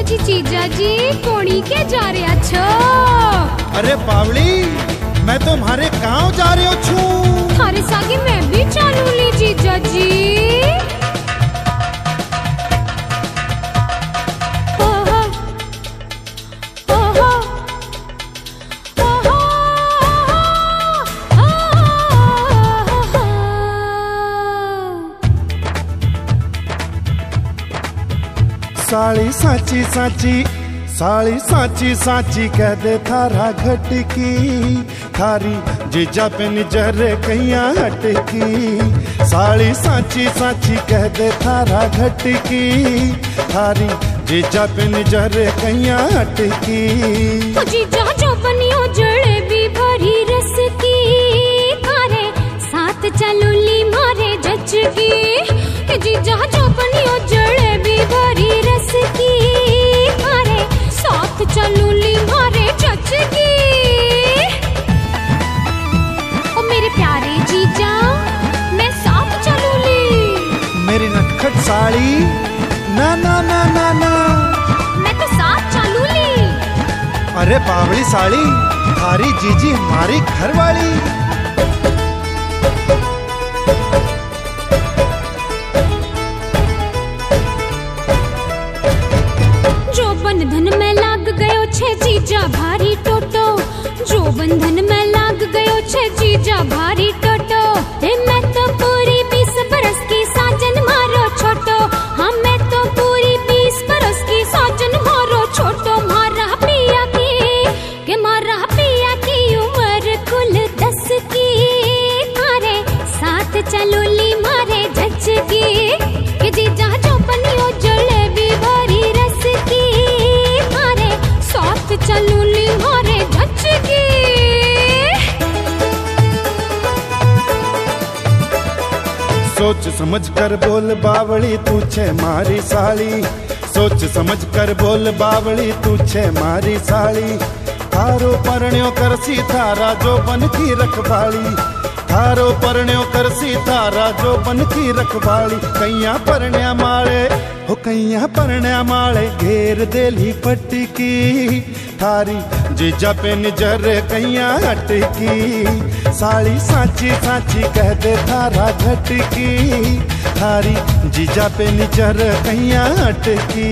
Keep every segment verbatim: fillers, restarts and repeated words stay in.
जी जीजा जी कोणी के जा रहे अच्छो? अरे बावली, मैं तुम्हारे गांव जा रहे हो छू। थारे सागे मैं भी चालू ली जीजा जी। ओहो, ओहो, ओहो, ओहो। साली साची साची साली साची साची कह दे थारा घटकी, थारी जीजा पे निजर कैया हटकी। साली साची साची कह दे थारा घटकी, थारी जीजा पे निजर कैया हटकी। जीजा जो बनियो जलेबी भरी रस की, थारे साथ चलूली मारे जच की। जीजा जो बनियो जलेबी भरी रस की, थारे साथ चलूली मारे जच की। ओ मेरे प्यारे जीजा मैं साथ चलूली। मेरी नटखट साली ना ना ना ना ना, मैं तो साथ चलूली। अरे बावली साली, थारी जीजी हमारी घरवाली। जो बंधन में लाग गयो छे जीजा भारी टोटो, जो बंधन में लाग गयो छे जीजा भारी टोटो। ए मैं तो पूरी बीस बरस की साजन मारो छोटो, हाँ मैं तो पूरी बीस बरस की साजन मारो छोटो। मारा पिया की के मारा पिया की उम्र कुल दस की, थारे साथ चलूली मारे झच की। के जीजा जो बनियो जलेबी भरी रस की, थारे साथ चलूली मारे झच की। सोच समझ कर बोल बावली तू छे मारी साली, सोच समझ कर बोल बावली तू छे मारी साली। थारो परण्यो करसी थारा जो बन की रखवाली, थारो परण्यो करसी थारा जो बन की रखवाली। कैया परण्या माले हो कैया परण्या माले घेर देली पटकी, थारी जीजा पे निजर कैया हटकी। साली साची साची कह दे थारा घटकी, थारी जीजा पे निजर कैया हटकी।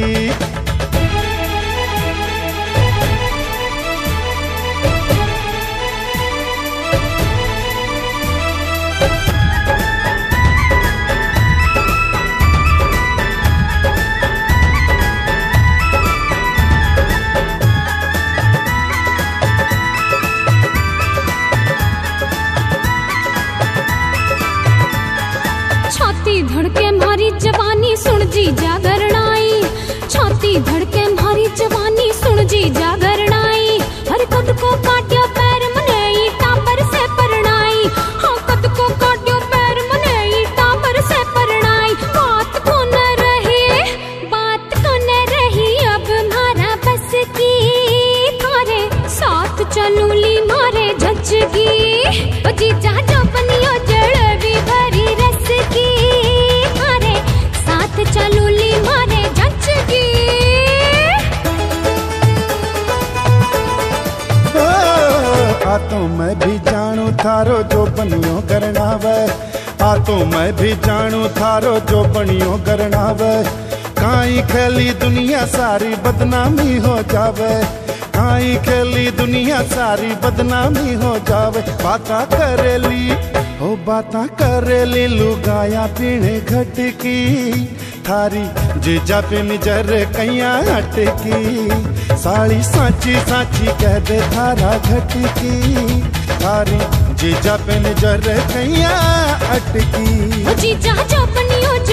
छाती धड़के मारी जवानी सुन जी जागरणाई, छाती धड़के मारी जवानी सुन जी जागरणाई। हर कद को काट्यो पैर मने टापर से परणाई, हाँ कद को काट्यो पैर मने टापर से परणाई। बात को न रही बात को न रही अब मारा बस की, थारे साथ चलूली मारे झच की। ओ जीजा जो बनियो जलेबी भरी रस की, थारे साथ चलूली मारे झच की। आ तो मैं भी जानू थारो जो बनियो करनावे, आ तो मैं भी जानू थारो जो बनियो करनावे। काई खेली दुनिया सारी बदनामी हो जावे, काई खेली दुनिया सारी बदनामी हो जावे। बाता करेली हो बाता करेली लुगाया पीने घटकी, थारी जीजा पे निजर कैया हटकी। साली साची साची कह दे थारा घटकी, थारी जीजा पे निजर कैया अटकी। जीजा जो बनियो